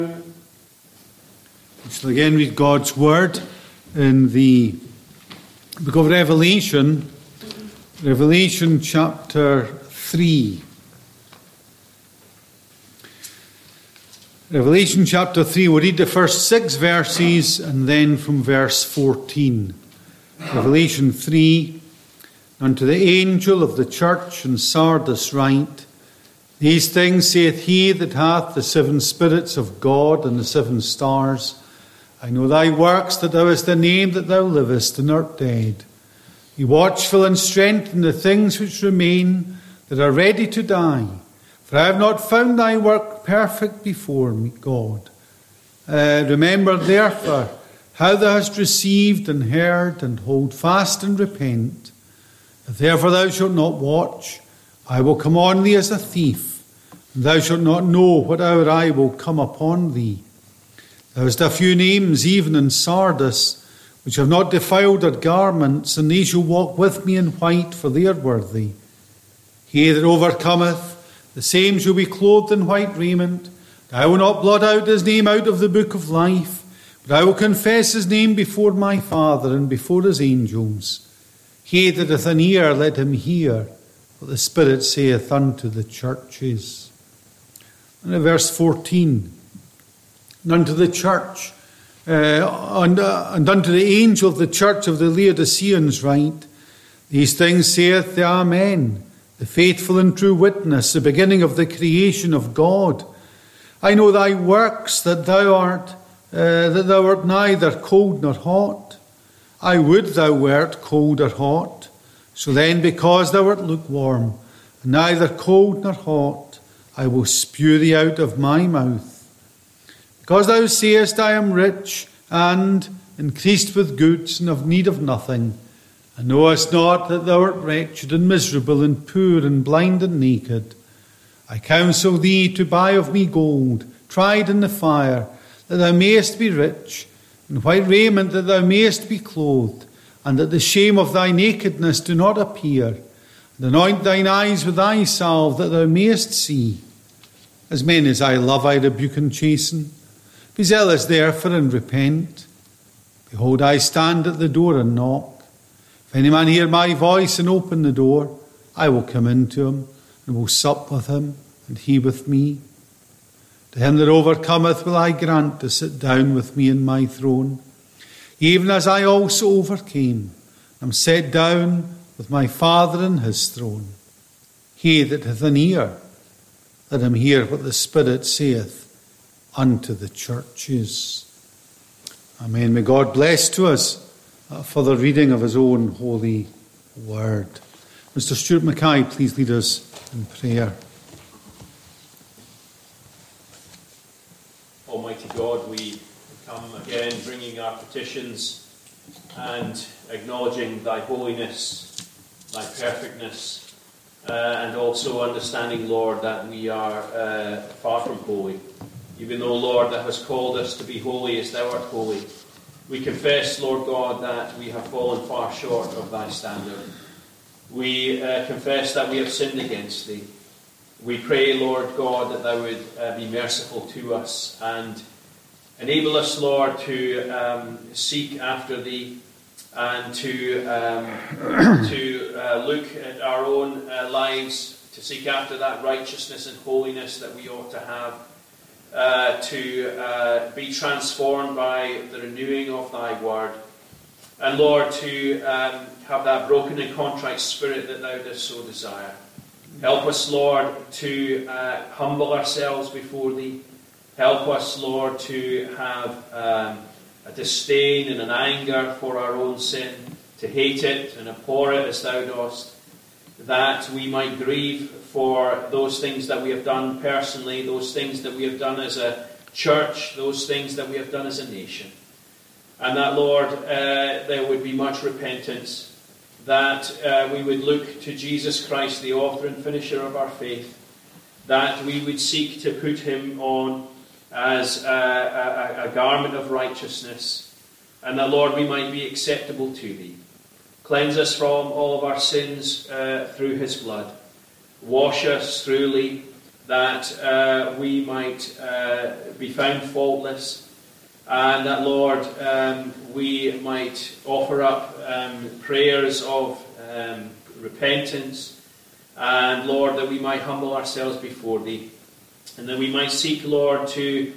We shall again read God's word in the book of Revelation, Revelation chapter 3. Revelation chapter 3, we'll read the first 6 verses and then from verse 14. Revelation 3, unto the angel of the church in Sardis write, These things saith he that hath the 7 spirits of God and the 7 stars. I know thy works, that thou hast a name, that thou livest and art dead. Be watchful and strengthen the things which remain, that are ready to die. For I have not found thy work perfect before me, God. Remember therefore how thou hast received and heard, and hold fast and repent. If therefore thou shalt not watch, I will come on thee as a thief, and thou shalt not know what hour I will come upon thee. Thou hast a few names, even in Sardis, which have not defiled their garments, and they shall walk with me in white, for they are worthy. He that overcometh, the same shall be clothed in white raiment. I will not blot out his name out of the book of life, but I will confess his name before my Father and before his angels. He that hath an ear, let him hear what the Spirit saith unto the churches. And in verse 14, and unto the church, and unto the angel of the church of the Laodiceans write, These things saith the Amen, the faithful and true witness, the beginning of the creation of God. I know thy works, that thou art neither cold nor hot. I would thou wert cold or hot. So then, because thou art lukewarm, and neither cold nor hot, I will spew thee out of my mouth. Because thou sayest, I am rich, and increased with goods, and have need of nothing, and knowest not that thou art wretched, and miserable, and poor, and blind, and naked. I counsel thee to buy of me gold, tried in the fire, that thou mayest be rich, and white raiment, that thou mayest be clothed, and that the shame of thy nakedness do not appear. And anoint thine eyes with thy salve, that thou mayest see. As many as I love, I rebuke and chasten. Be zealous therefore, and repent. Behold, I stand at the door and knock. If any man hear my voice and open the door, I will come into him, and will sup with him, and he with me. To him that overcometh will I grant to sit down with me in my throne, even as I also overcame, and am set down with my Father in his throne. He that hath an ear, let him hear what the Spirit saith unto the churches. Amen. May God bless to us for the reading of his own holy word. Mr. Stuart Mackay, please lead us in prayer. Almighty God, we come again bringing our petitions and acknowledging thy holiness, thy perfectness, and also understanding, Lord, that we are far from holy. Even though, Lord, that has called us to be holy as thou art holy, we confess, Lord God, that we have fallen far short of thy standard. We confess that we have sinned against thee. We pray, Lord God, that thou would be merciful to us and enable us, Lord, to seek after thee and to look at our own lives, to seek after that righteousness and holiness that we ought to have, to be transformed by the renewing of thy word, and Lord, to have that broken and contrite spirit that thou dost so desire. Help us, Lord, to humble ourselves before thee. Help us, Lord, to have a disdain and an anger for our own sin, to hate it and abhor it as thou dost, that we might grieve for those things that we have done personally, those things that we have done as a church, those things that we have done as a nation. And that, Lord, there would be much repentance, that we would look to Jesus Christ, the author and finisher of our faith, that we would seek to put him on as a garment of righteousness, and that, Lord, we might be acceptable to thee. Cleanse us from all of our sins through his blood. Wash us thoroughly that we might be found faultless, and that, Lord, we might offer up prayers of repentance, and, Lord, that we might humble ourselves before Thee, and that we might seek, Lord, to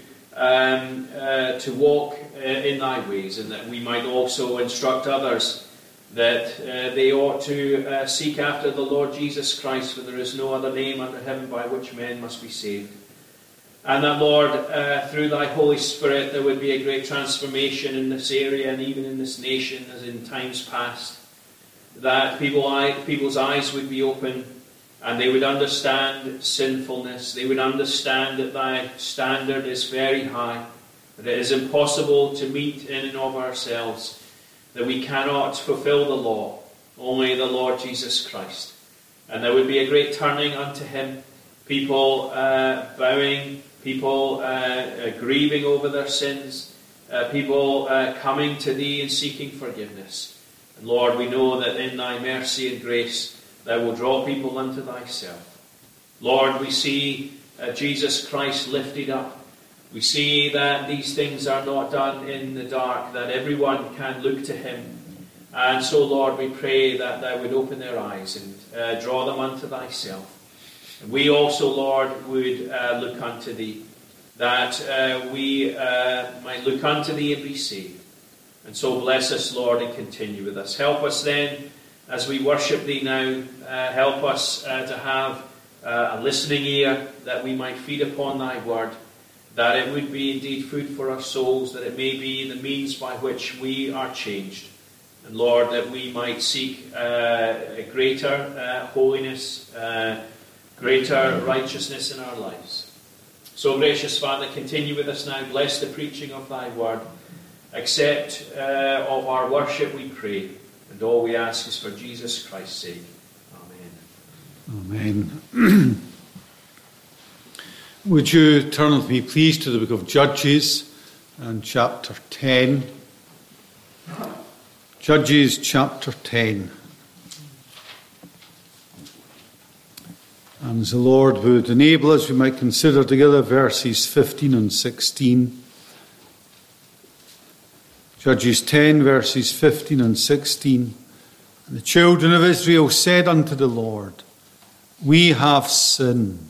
walk in Thy ways, and that we might also instruct others that they ought to seek after the Lord Jesus Christ, for there is no other name under heaven by which men must be saved. And that, Lord, through Thy Holy Spirit, there would be a great transformation in this area and even in this nation as in times past. That people's eyes would be open and they would understand sinfulness. They would understand that Thy standard is very high, that it is impossible to meet in and of ourselves, that we cannot fulfill the law, only the Lord Jesus Christ. And there would be a great turning unto Him, people bowing, people grieving over their sins, people coming to Thee and seeking forgiveness. And Lord, we know that in Thy mercy and grace Thou will draw people unto Thyself. Lord, we see Jesus Christ lifted up. We see that these things are not done in the dark, that everyone can look to Him. And so, Lord, we pray that Thou would open their eyes and draw them unto Thyself. And we also, Lord, would look unto Thee, that we might look unto Thee and be saved. And so bless us, Lord, and continue with us. Help us then, as we worship Thee now, help us to have a listening ear, that we might feed upon Thy word, that it would be indeed food for our souls, that it may be the means by which we are changed. And Lord, that we might seek a greater holiness, greater righteousness in our lives. So, gracious Father, continue with us now. Bless the preaching of Thy word. Accept of our worship, we pray. And all we ask is for Jesus Christ's sake. Amen. Amen. Would you turn with me, please, to the book of Judges and chapter 10. Judges chapter 10. And as the Lord would enable us, we might consider together verses 15 and 16. Judges 10, verses 15 and 16. And the children of Israel said unto the Lord, We have sinned.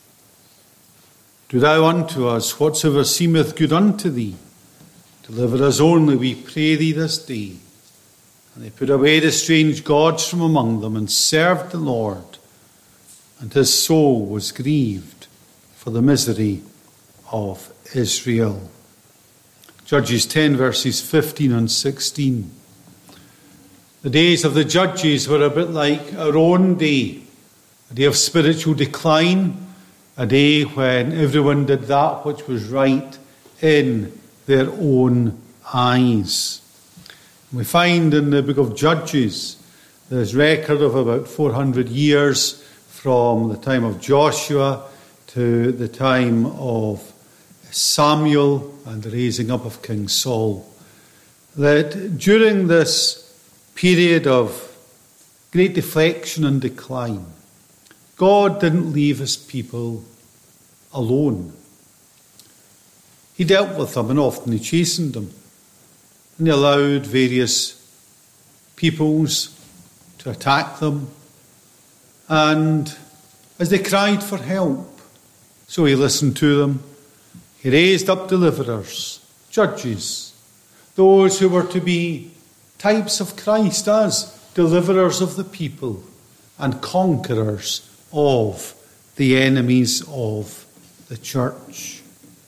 Do Thou unto us whatsoever seemeth good unto Thee. Deliver us only, we pray Thee, this day. And they put away the strange gods from among them, and served the Lord. And his soul was grieved for the misery of Israel. Judges 10, verses 15 and 16. The days of the judges were a bit like our own day. A day of spiritual decline. A day when everyone did that which was right in their own eyes. We find in the book of Judges there's record of about 400 years from the time of Joshua to the time of Samuel and the raising up of King Saul. That during this period of great deflection and decline, God didn't leave His people alone. He dealt with them, and often He chastened them. And He allowed various peoples to attack them. And as they cried for help, so He listened to them. He raised up deliverers, judges, those who were to be types of Christ as deliverers of the people and conquerors of the enemies of the church.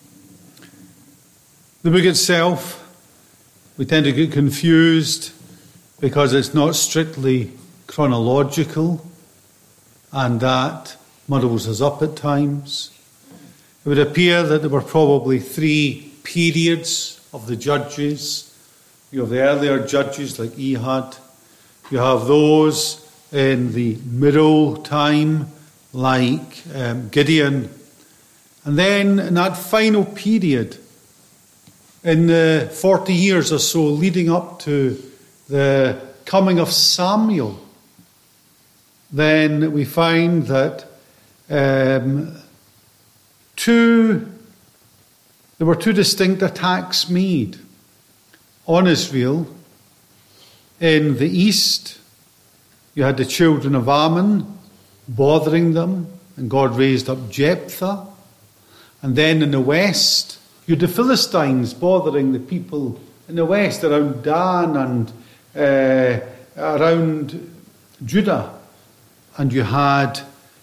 The book itself, we tend to get confused because it's not strictly chronological, and that muddles us up at times. It would appear that there were probably 3 periods of the judges. You have the earlier judges like Ehud. You have those in the middle time like Gideon. And then in that final period, in the 40 years or so leading up to the coming of Samuel, then we find that there were two distinct attacks made on Israel. In the east, you had the children of Ammon bothering them, and God raised up Jephthah. And then in the west, you had the Philistines bothering the people in the west, around Dan and around Judah. And you had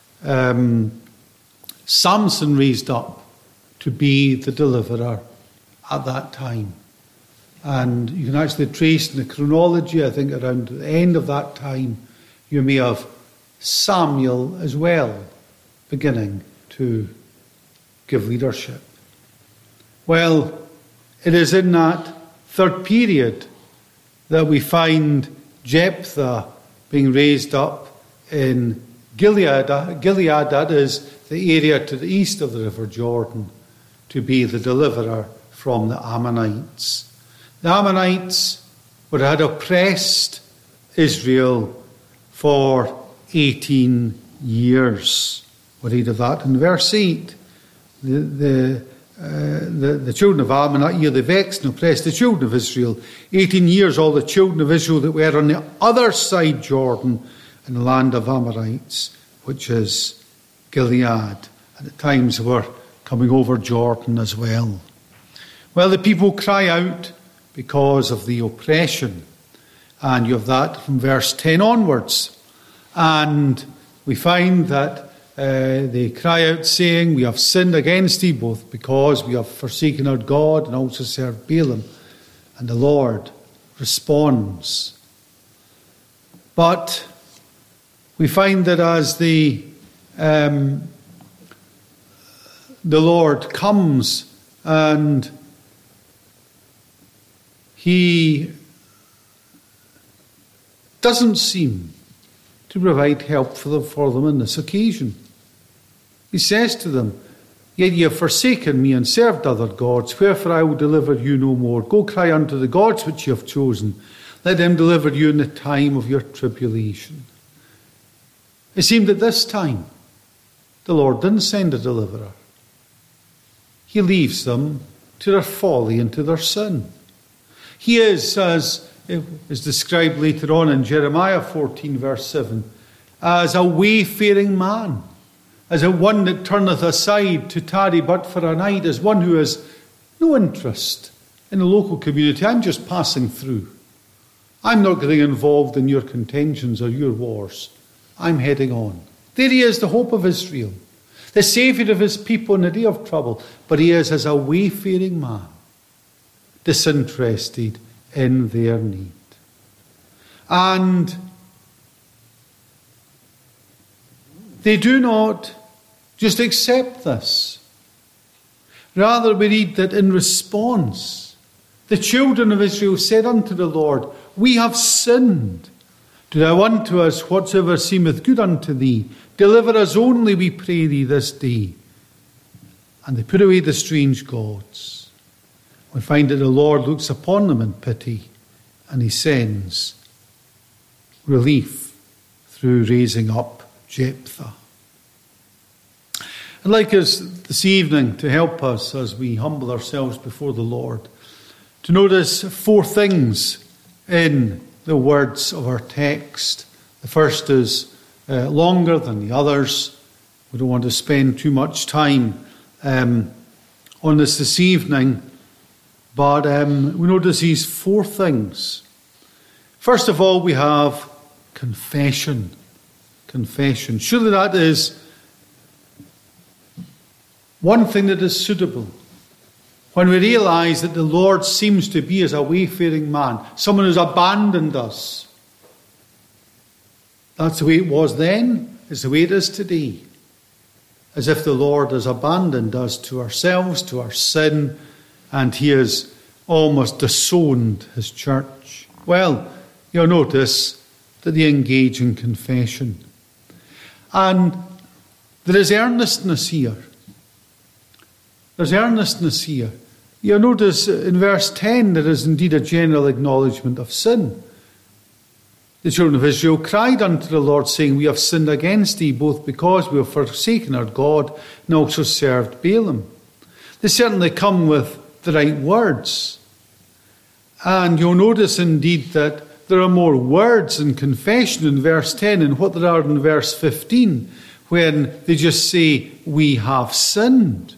Samson raised up to be the deliverer at that time. And you can actually trace in the chronology, I think around the end of that time, you may have Samuel as well beginning to give leadership. Well, it is in that third period that we find Jephthah being raised up in Gilead. Gilead, that is the area to the east of the River Jordan, to be the deliverer from the Ammonites. The Ammonites would have oppressed Israel for 18 years. We read of that in verse 8. The children of Ammon that year they vexed and oppressed the children of Israel. 18 years all the children of Israel that were on the other side Jordan in the land of Amorites, which is Gilead. And at times they were coming over Jordan as well. Well, the people cry out because of the oppression. And you have that from verse 10 onwards. And we find that they cry out saying, "We have sinned against thee, both because we have forsaken our God and also served Baalim." And the Lord responds. But we find that as the Lord comes and he doesn't seem to provide help for them on this occasion. He says to them, "Yet ye have forsaken me and served other gods, wherefore I will deliver you no more. Go cry unto the gods which ye have chosen. Let them deliver you in the time of your tribulation." It seemed at this time the Lord didn't send a deliverer. He leaves them to their folly and to their sin. He is, as is described later on in Jeremiah 14 verse 7, as a wayfaring man, as a one that turneth aside to tarry but for a night, as one who has no interest in the local community. I'm just passing through. I'm not getting involved in your contentions or your wars. I'm heading on. There he is, the hope of Israel, the saviour of his people in the day of trouble. But he is as a wayfaring man, disinterested in their need. And they do not just accept this. Rather, we read that in response, the children of Israel said unto the Lord, "We have sinned. Do thou unto us whatsoever seemeth good unto thee. Deliver us only, we pray thee, this day." And they put away the strange gods. We find that the Lord looks upon them in pity, and he sends relief through raising up Jephthah. I'd like us this evening to help us as we humble ourselves before the Lord to notice four things in the words of our text. The first is longer than the others. We don't want to spend too much time on this evening, but we notice these four things. First of all, we have confession. Confession. Surely that is one thing that is suitable. When we realise that the Lord seems to be as a wayfaring man, someone who's abandoned us. That's the way it was then, it's the way it is today. As if the Lord has abandoned us to ourselves, to our sin, and he has almost disowned his church. Well, you'll notice that they engage in confession. And there is earnestness here. There's earnestness here. You'll notice in verse 10 there is indeed a general acknowledgement of sin. The children of Israel cried unto the Lord, saying, We have sinned against thee, both because we have forsaken our God and also served Baalim. They certainly come with the right words. And you'll notice indeed that there are more words in confession in verse 10 than what there are in verse 15, when they just say, We have sinned.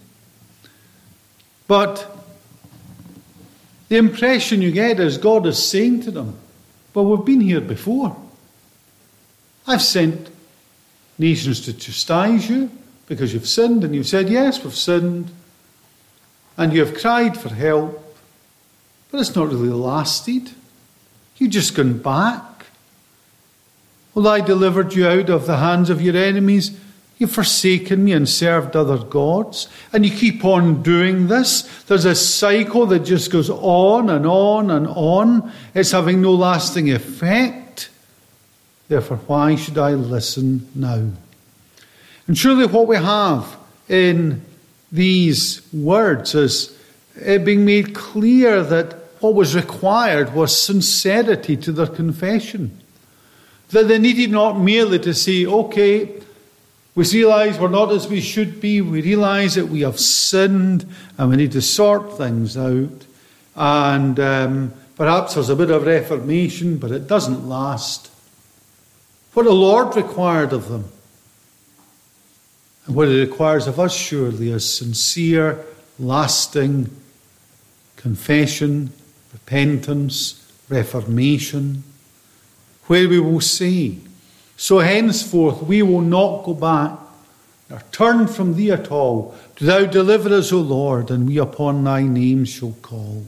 But the impression you get is God is saying to them, Well, we've been here before. I've sent nations to chastise you because you've sinned, and you've said, Yes, we've sinned. And you have cried for help, but it's not really lasted. You've just gone back. Well, I delivered you out of the hands of your enemies. You've forsaken me and served other gods. And you keep on doing this. There's a cycle that just goes on and on and on. It's having no lasting effect. Therefore, why should I listen now? And surely what we have in these words is it being made clear that what was required was sincerity to their confession. That they needed not merely to say, okay, we realise we're not as we should be. We realise that we have sinned and we need to sort things out. And perhaps there's a bit of reformation, but it doesn't last. What the Lord required of them, and what He requires of us surely, is sincere, lasting confession, repentance, reformation, where we will say, So henceforth we will not go back, nor turn from thee at all. Do thou deliver us, O Lord, and we upon thy name shall call.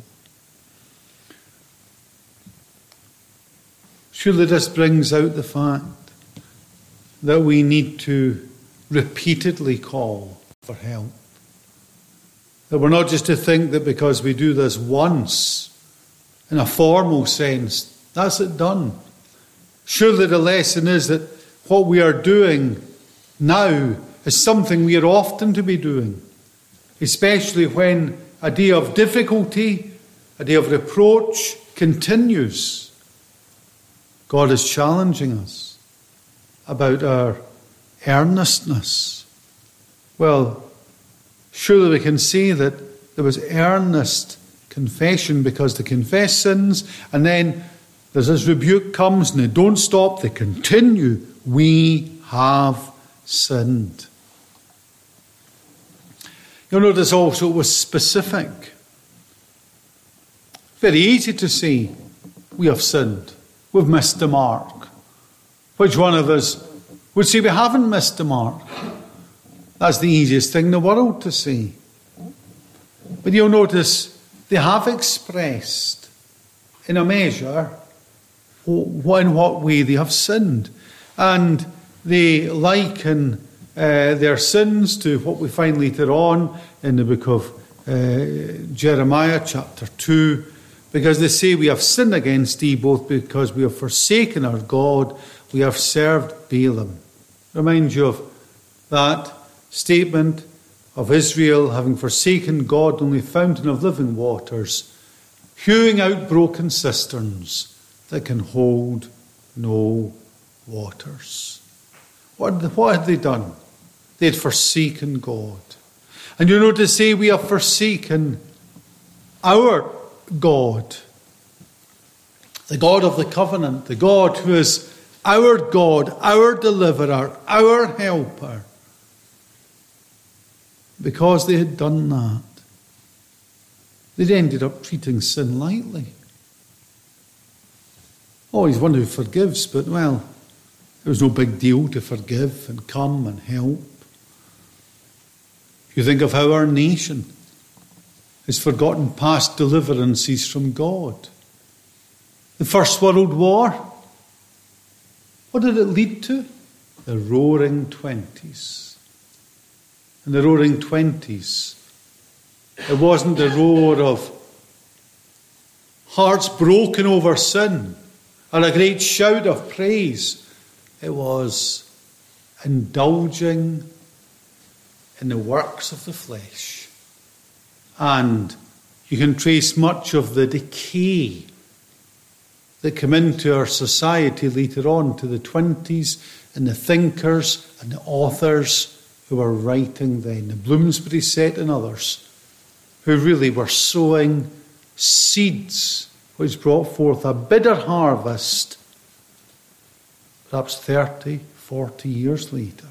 Surely this brings out the fact that we need to repeatedly call for help. That we're not just to think that because we do this once, in a formal sense, that's it done. Surely the lesson is that what we are doing now is something we are often to be doing, especially when a day of difficulty, a day of reproach continues. God is challenging us about our earnestness. Well, surely we can say that there was earnest confession because they confess sins, and then there's this rebuke comes and they don't stop, they continue. We have sinned. You'll notice also it was specific. Very easy to say, we have sinned. We've missed the mark. Which one of us would say we haven't missed the mark? That's the easiest thing in the world to say. But you'll notice they have expressed in a measure in what way they have sinned. And they liken their sins to what we find later on in the book of Jeremiah chapter 2, because they say we have sinned against thee both because we have forsaken our God, we have served Baalim. Remind you of that statement of Israel having forsaken God, only fountain of living waters, hewing out broken cisterns that can hold no waters. What had they done? They had forsaken God. And you know, to say we have forsaken our God, the God of the covenant, the God who is our God, our deliverer, our helper. Because they had done that, they'd ended up treating sin lightly. Oh, he's one who forgives, but well, it was no big deal to forgive and come and help. You think of how our nation has forgotten past deliverances from God. The First World War, what did it lead to? The Roaring Twenties. In the Roaring Twenties, it wasn't the roar of hearts broken over sin or a great shout of praise. It was indulging in the works of the flesh. And you can trace much of the decay that come into our society later on, to the 20s, and the thinkers and the authors who were writing then, the Bloomsbury set and others, who really were sowing seeds which brought forth a bitter harvest, perhaps 30, 40 years later.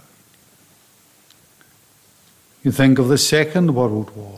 You think of the Second World War,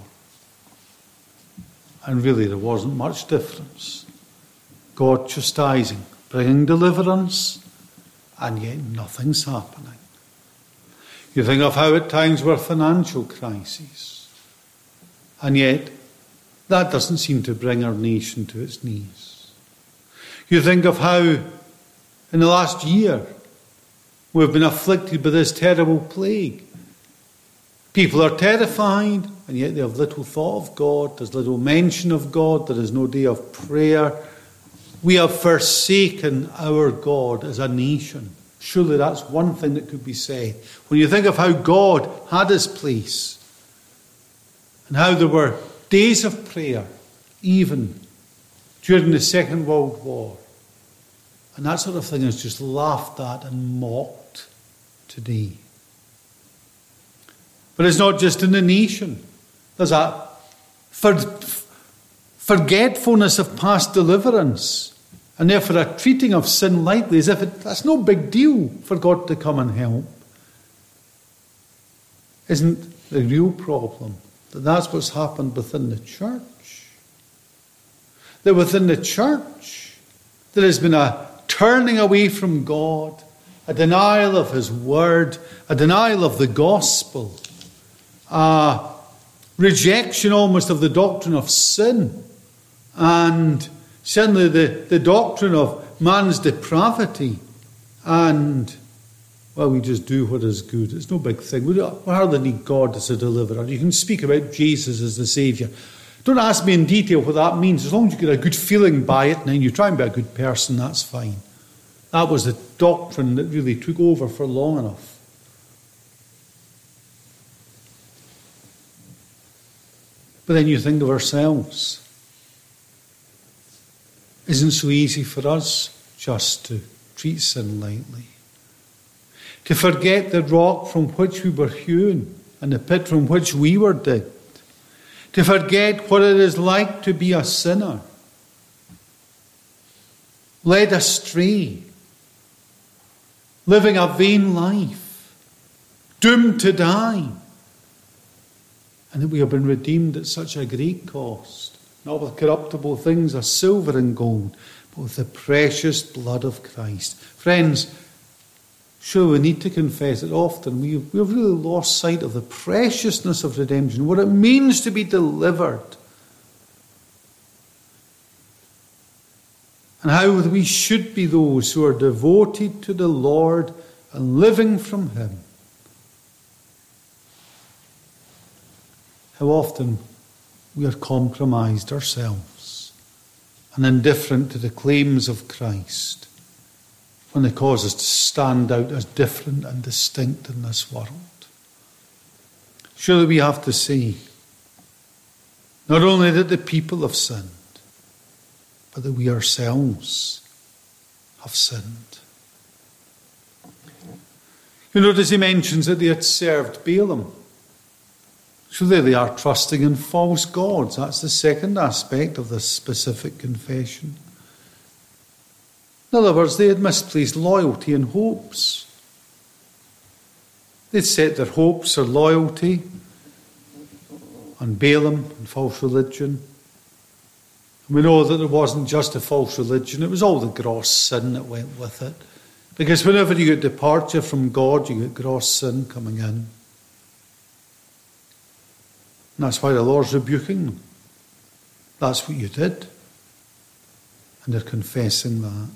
and really there wasn't much difference. God chastising, bringing deliverance, and yet nothing's happening. You think of how at times were financial crises, and yet that doesn't seem to bring our nation to its knees. You think of how in the last year we've been afflicted by this terrible plague. People are terrified, and yet they have little thought of God. There's little mention of God. There is no day of prayer. We have forsaken our God as a nation. Surely that's one thing that could be said. When you think of how God had his place, and how there were days of prayer, even during the Second World War, and that sort of thing is just laughed at and mocked today. But it's not just in the nation. There's a forgetfulness of past deliverance, and therefore a treating of sin lightly as if that's no big deal for God to come and help. Isn't the real problem that that's what's happened within the church? That within the church there has been a turning away from God, a denial of his word, a denial of the gospel, a rejection almost of the doctrine of sin, and certainly the doctrine of man's depravity, and, well, we just do what is good. It's no big thing. We hardly need God as a deliverer. You can speak about Jesus as the Saviour. Don't ask me in detail what that means. As long as you get a good feeling by it, and then you try and be a good person, that's fine. That was the doctrine that really took over for long enough. But then you think of ourselves. It isn't so easy for us just to treat sin lightly. To forget the rock from which we were hewn and the pit from which we were digged. To forget what it is like to be a sinner, led astray, living a vain life, doomed to die. And that we have been redeemed at such a great cost, not with corruptible things as silver and gold, but with the precious blood of Christ. Friends, sure, we need to confess it often. We've really lost sight of the preciousness of redemption, what it means to be delivered, and how we should be those who are devoted to the Lord and living from him. How often we are compromised ourselves and indifferent to the claims of Christ when they cause us to stand out as different and distinct in this world. Surely we have to say, not only that the people have sinned, but that we ourselves have sinned. You notice he mentions that they had served Balaam. So there they are, trusting in false gods. That's the second aspect of this specific confession. In other words, they had misplaced loyalty and hopes. They'd set their hopes or loyalty on Balaam and false religion. And we know that it wasn't just a false religion, it was all the gross sin that went with it. Because whenever you get departure from God, you get gross sin coming in. And that's why the Lord's rebuking them. That's what you did. And they're confessing that.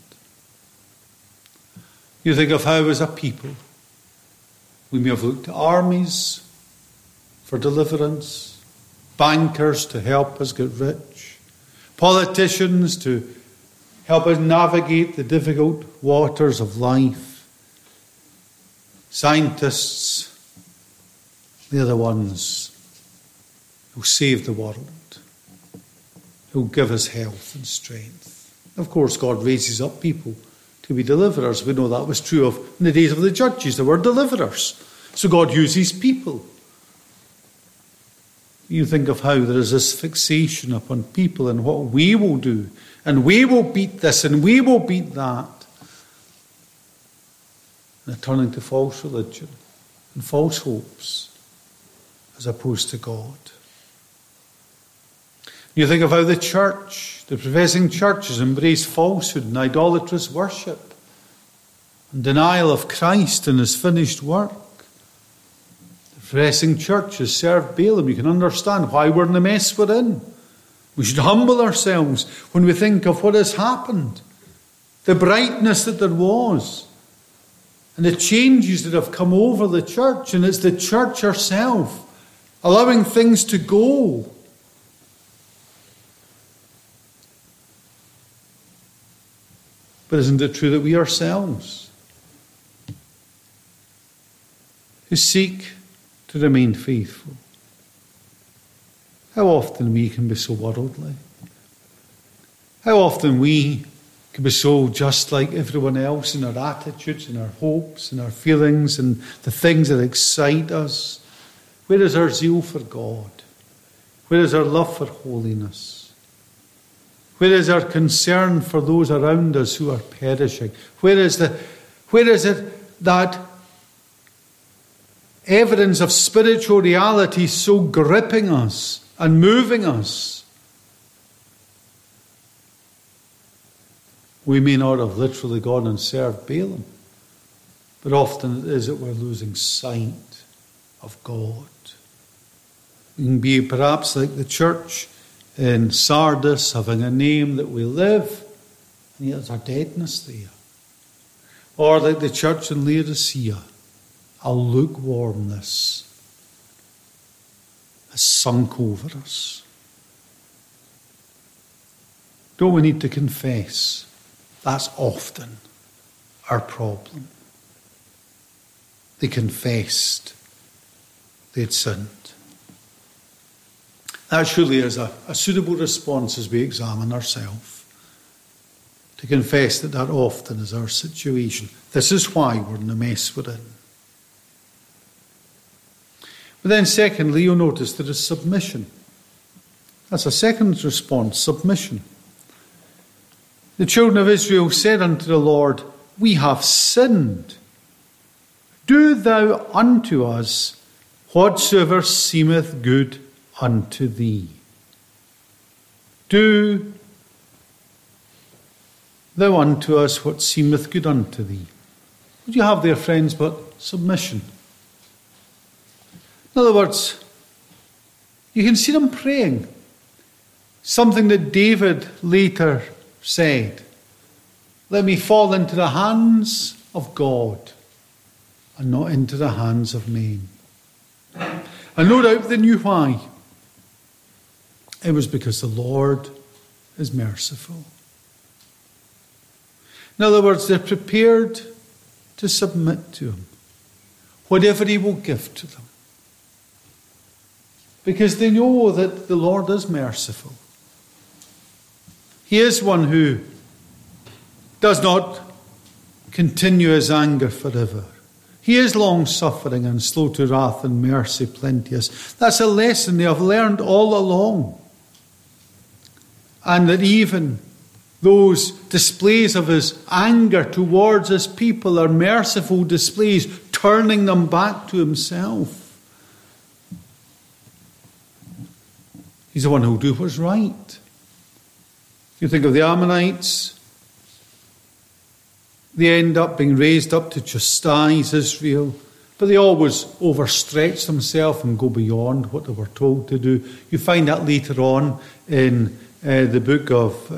You think of how as a people we may have looked to armies for deliverance, bankers to help us get rich, politicians to help us navigate the difficult waters of life, scientists, they're the ones who'll save the world, who'll give us health and strength. Of course, God raises up people to be deliverers. We know that was true of in the days of the judges. There were deliverers. So God uses people. You think of how there is this fixation upon people and what we will do. And we will beat this and we will beat that. And they're turning to false religion and false hopes as opposed to God. You think of how the church, the professing churches, embrace falsehood and idolatrous worship and denial of Christ and his finished work. The professing churches serve Balaam. You can understand why we're in the mess we're in. We should humble ourselves when we think of what has happened, the brightness that there was, and the changes that have come over the church. And it's the church herself allowing things to go. But isn't it true that we ourselves, who seek to remain faithful, how often we can be so worldly? How often we can be so just like everyone else in our attitudes and our hopes and our feelings and the things that excite us? Where is our zeal for God? Where is our love for holiness? Where is our concern for those around us who are perishing? Where is it that evidence of spiritual reality so gripping us and moving us? We may not have literally gone and served Balaam, but often it is that we're losing sight of God. We can be perhaps like the church in Sardis, having a name that we live, and yet there's a deadness there. Or like the church in Laodicea, a lukewarmness has sunk over us. Don't we need to confess? That's often our problem. They confessed they'd sinned. That surely is a suitable response as we examine ourselves. To confess that often is our situation. This is why we're in the mess we're in. But then secondly, you'll notice there is submission. That's a second response, submission. The children of Israel said unto the Lord, we have sinned. Do thou unto us whatsoever seemeth good unto thee. Do thou unto us what seemeth good unto thee. What do you have there, friends, but submission? In other words, you can see them praying. Something that David later said, let me fall into the hands of God and not into the hands of men. And no doubt they knew why. It was because the Lord is merciful. In other words, they're prepared to submit to him, whatever he will give to them. Because they know that the Lord is merciful. He is one who does not continue his anger forever. He is long-suffering and slow to wrath and mercy plenteous. That's a lesson they have learned all along. And that even those displays of his anger towards his people are merciful displays, turning them back to himself. He's the one who'll do what's right. You think of the Ammonites. They end up being raised up to chastise Israel, but they always overstretch themselves and go beyond what they were told to do. You find that later on in the book of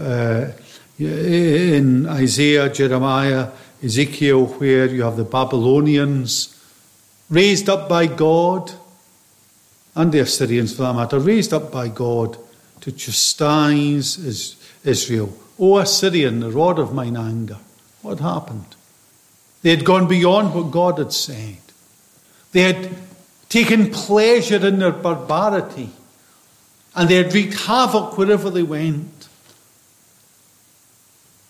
in Isaiah, Jeremiah, Ezekiel, where you have the Babylonians raised up by God, and the Assyrians for that matter, raised up by God to chastise Israel. O Assyrian, the rod of mine anger. What happened? They had gone beyond what God had said. They had taken pleasure in their barbarity, and they had wreaked havoc wherever they went.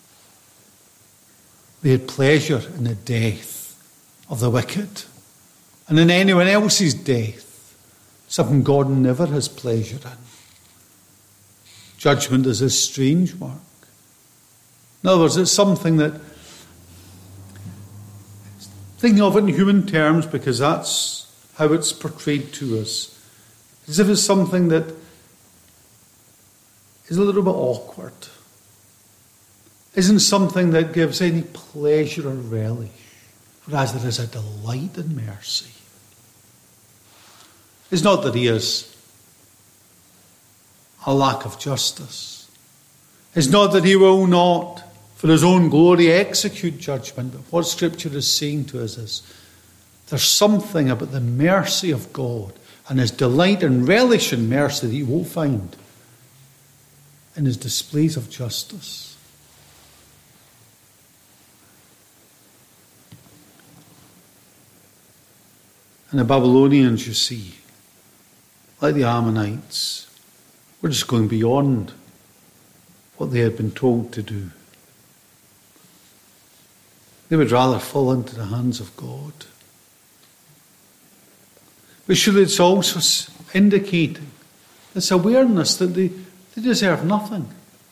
They had pleasure in the death of the wicked and in anyone else's death, something God never has pleasure in. Judgment is a strange work. In other words, it's something that, thinking of it in human terms because that's how it's portrayed to us, as if it's something that is a little bit awkward, isn't something that gives any pleasure or relish, whereas there is a delight in mercy. It's not that he is a lack of justice. It's not that he will not, for his own glory, execute judgment. But what Scripture is saying to us is there's something about the mercy of God and his delight and relish in mercy that you won't find in his displays of justice. And the Babylonians, you see, like the Ammonites, were just going beyond what they had been told to do. They would rather fall into the hands of God. But surely it's also indicating this awareness that they deserve nothing.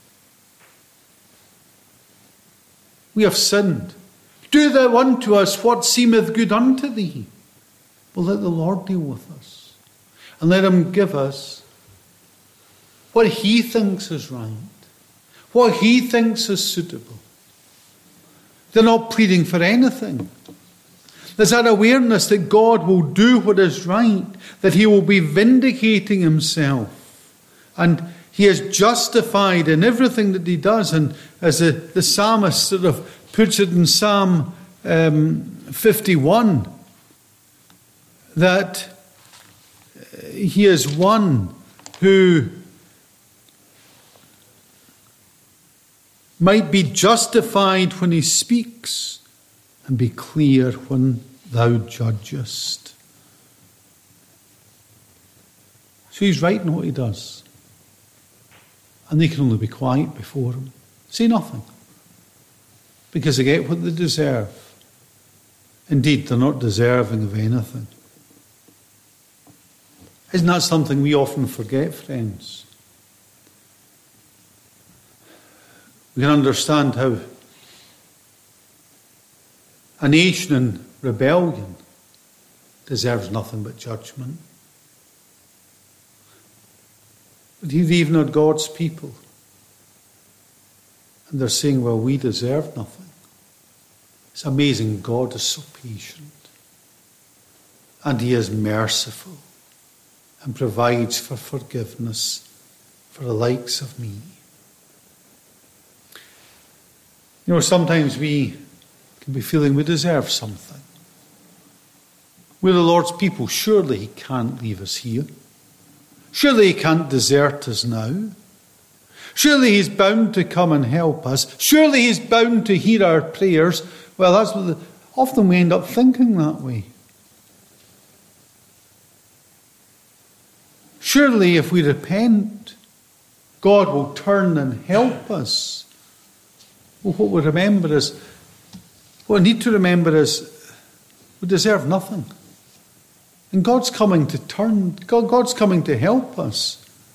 We have sinned. Do thou unto us what seemeth good unto thee. Well, let the Lord deal with us. And let him give us what he thinks is right. What he thinks is suitable. They're not pleading for anything. There's that awareness that God will do what is right, that he will be vindicating himself. And he is justified in everything that he does. And as the psalmist sort of puts it in Psalm 51, that he is one who might be justified when he speaks and be clear when thou judgest. So he's right in what he does. And they can only be quiet before him. Say nothing. Because they get what they deserve. Indeed, they're not deserving of anything. Isn't that something we often forget, friends? We can understand how a nation in rebellion deserves nothing but judgment. But here even are God's people. And they're saying, well, we deserve nothing. It's amazing. God is so patient. And he is merciful. And provides for forgiveness for the likes of me. You know, sometimes we can be feeling we deserve something. We're the Lord's people. Surely he can't leave us here. Surely he can't desert us now. Surely he's bound to come and help us. Surely he's bound to hear our prayers. Well, that's what often we end up thinking that way. Surely if we repent, God will turn and help us. Well, what we need to remember is we deserve nothing. And God's coming to help us.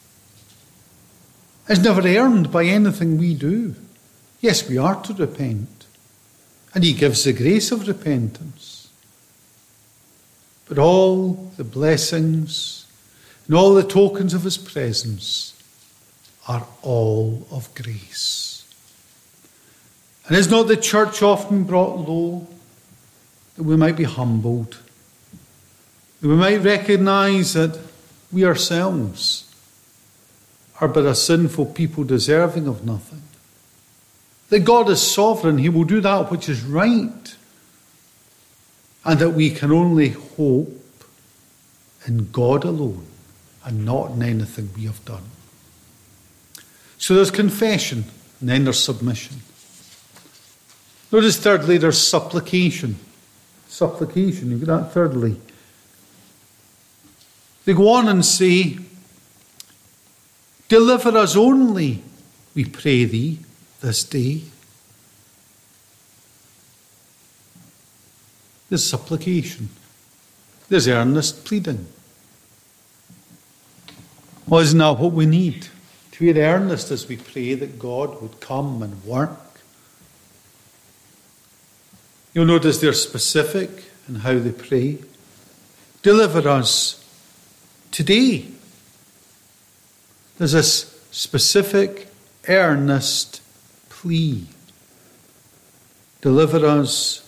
It's never earned by anything we do. Yes, we are to repent. And he gives the grace of repentance. But all the blessings and all the tokens of his presence are all of grace. And is not the church often brought low that we might be humbled? That we might recognise that we ourselves are but a sinful people deserving of nothing. That God is sovereign, he will do that which is right. And that we can only hope in God alone and not in anything we have done. So there's confession and then there's submission. Notice thirdly, there's supplication. Supplication, you get that thirdly. They go on and say, deliver us only, we pray thee, this day. There's supplication. There's earnest pleading. Well, isn't that what we need? To be earnest as we pray that God would come and work. You'll notice they're specific in how they pray. Deliver us today. There's a specific, earnest plea. Deliver us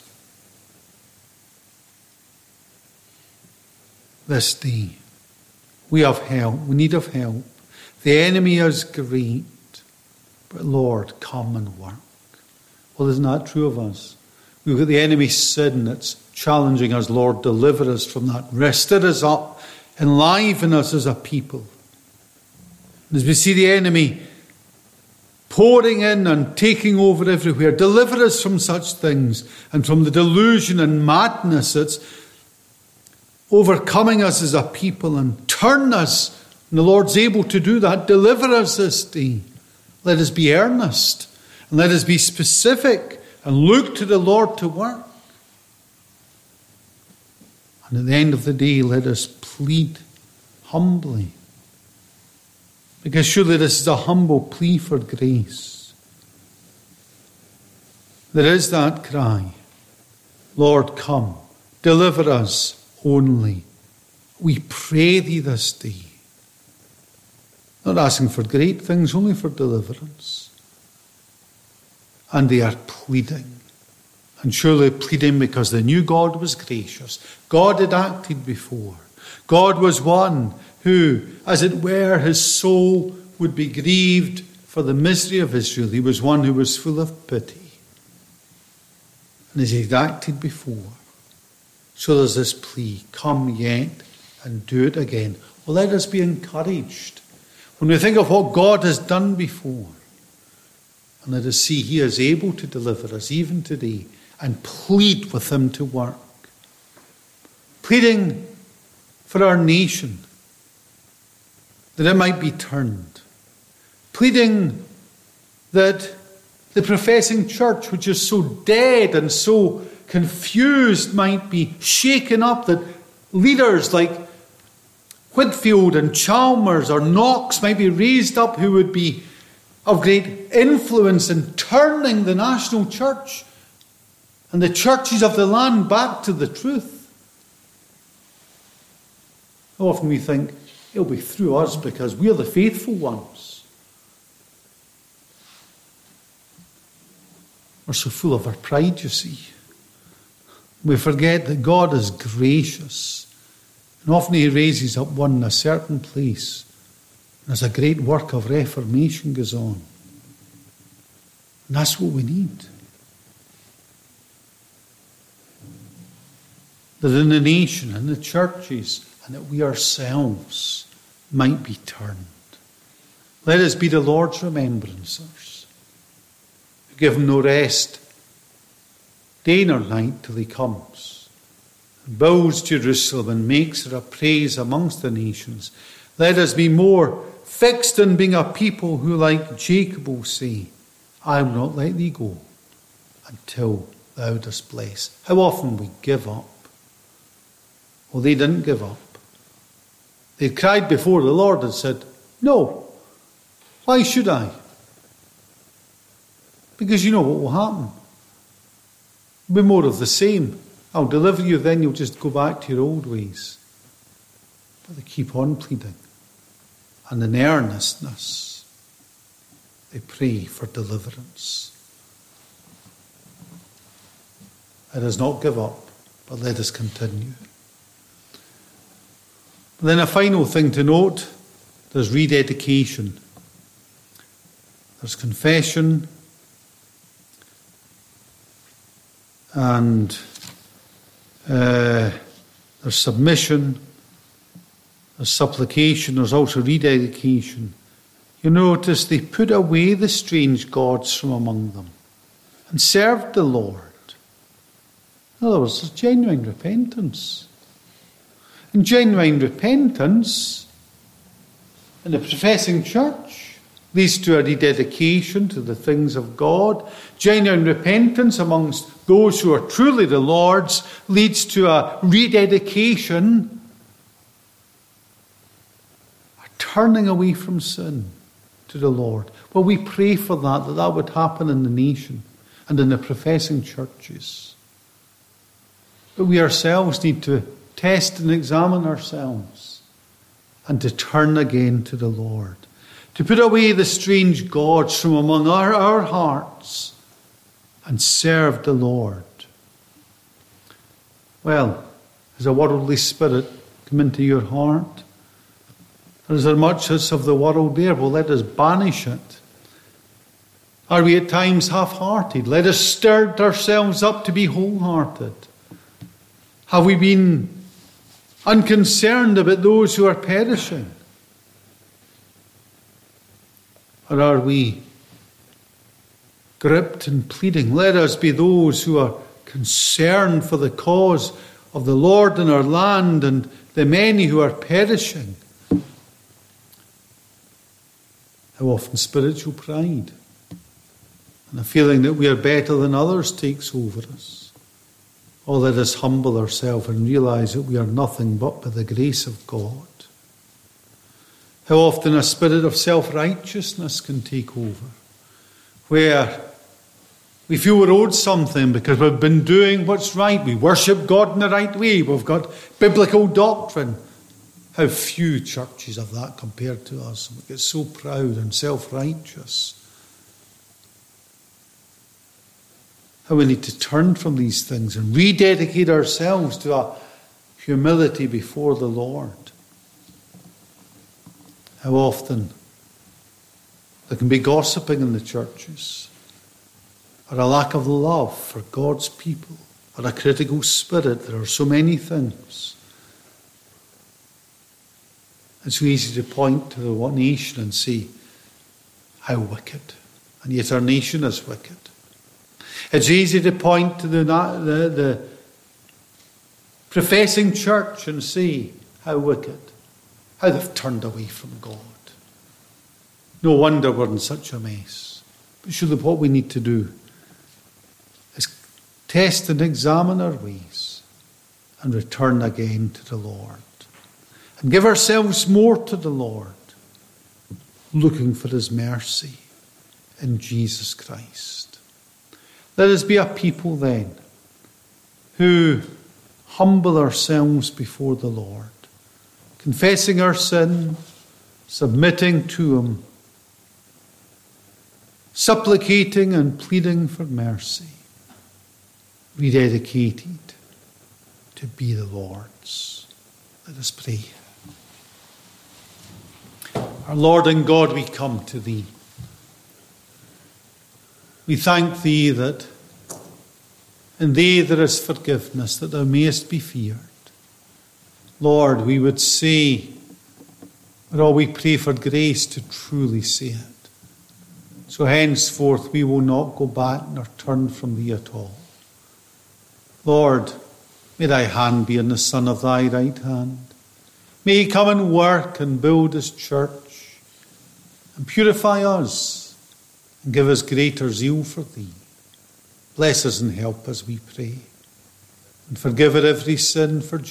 this day. We have help. We need of help. The enemy is great, but Lord, come and work. Well, isn't that true of us? We've got the enemy sin that's challenging us. Lord, deliver us from that. Stir us up. Enliven us as a people. As we see the enemy pouring in and taking over everywhere, deliver us from such things and from the delusion and madness that's overcoming us as a people, and turn us. And the Lord's able to do that. Deliver us this day. Let us be earnest and let us be specific and look to the Lord to work. And at the end of the day, let us plead humbly. Because surely this is a humble plea for grace. There is that cry, Lord, come, deliver us only. We pray thee this day. Not asking for great things, only for deliverance. And they are pleading. And surely pleading because they knew God was gracious. God had acted before. God was one who, as it were, his soul would be grieved for the misery of Israel. He was one who was full of pity. And as he had acted before, so there's this plea, come yet and do it again. Well, let us be encouraged when we think of what God has done before. And let us see he is able to deliver us even today, and plead with him to work. Pleading for our nation, that it might be turned. Pleading that the professing church, which is so dead and so confused, might be shaken up, that leaders like Whitfield and Chalmers or Knox might be raised up, who would be of great influence in turning the national church and the churches of the land back to the truth. How often we think it'll be through us because we're the faithful ones. We're so full of our pride, you see. We forget that God is gracious. And often he raises up one in a certain place. And as a great work of reformation goes on. And that's what we need. That in the nation, in the churches, and that we ourselves might be turned. Let us be the Lord's remembrancers, who give him no rest, day nor night, till he comes, and builds Jerusalem and makes her a praise amongst the nations. Let us be more fixed in being a people who, like Jacob, will say, I will not let thee go until thou dost bless. How often we give up. Well, they didn't give up. They cried before the Lord and said, no, why should I? Because you know what will happen. It'll be more of the same. I'll deliver you, then you'll just go back to your old ways. But they keep on pleading. And in earnestness, they pray for deliverance. Let us not give up, but let us continue. Then a final thing to note, there's rededication. There's confession and there's submission, there's supplication, there's also rededication. You notice they put away the strange gods from among them and served the Lord. In other words, there's genuine repentance. And genuine repentance in the professing church, leads to a rededication to the things of God. Genuine repentance amongst those who are truly the Lord's leads to a rededication, a turning away from sin to the Lord. Well, we pray for that would happen in the nation and in the professing churches. But we ourselves need to test and examine ourselves and to turn again to the Lord, to put away the strange gods from among our hearts and serve the Lord. Well, has a worldly spirit come into your heart? Is there much as of the world there? Well, let us banish it. Are we at times half-hearted? Let us stir ourselves up to be wholehearted. Have we been unconcerned about those who are perishing? Or are we gripped and pleading? Let us be those who are concerned for the cause of the Lord in our land and the many who are perishing. How often spiritual pride and a feeling that we are better than others takes over us. Oh, let us humble ourselves and realize that we are nothing but by the grace of God. How often a spirit of self-righteousness can take over, where we feel we're owed something because we've been doing what's right. We worship God in the right way. We've got biblical doctrine. How few churches have that compared to us. We get so proud and self-righteous. How we need to turn from these things and rededicate ourselves to a humility before the Lord. How often there can be gossiping in the churches, or a lack of love for God's people, or a critical spirit. There are so many things. It's so easy to point to the nation and say, how wicked. And yet our nation is wicked. It's easy to point to the professing church and say, how wicked. How they've turned away from God. No wonder we're in such a mess. But surely what we need to do is test and examine our ways and return again to the Lord. And give ourselves more to the Lord, looking for his mercy in Jesus Christ. Let us be a people then who humble ourselves before the Lord, confessing our sin, submitting to him, supplicating and pleading for mercy, rededicated to be the Lord's. Let us pray. Our Lord and God, we come to thee. We thank thee that in thee there is forgiveness, that thou mayest be feared. Lord, we would say, but all we pray for grace to truly say it. So henceforth we will not go back nor turn from thee at all. Lord, may thy hand be in the son of thy right hand. May he come and work and build his church and purify us and give us greater zeal for thee. Bless us and help us, we pray. And forgive us every sin for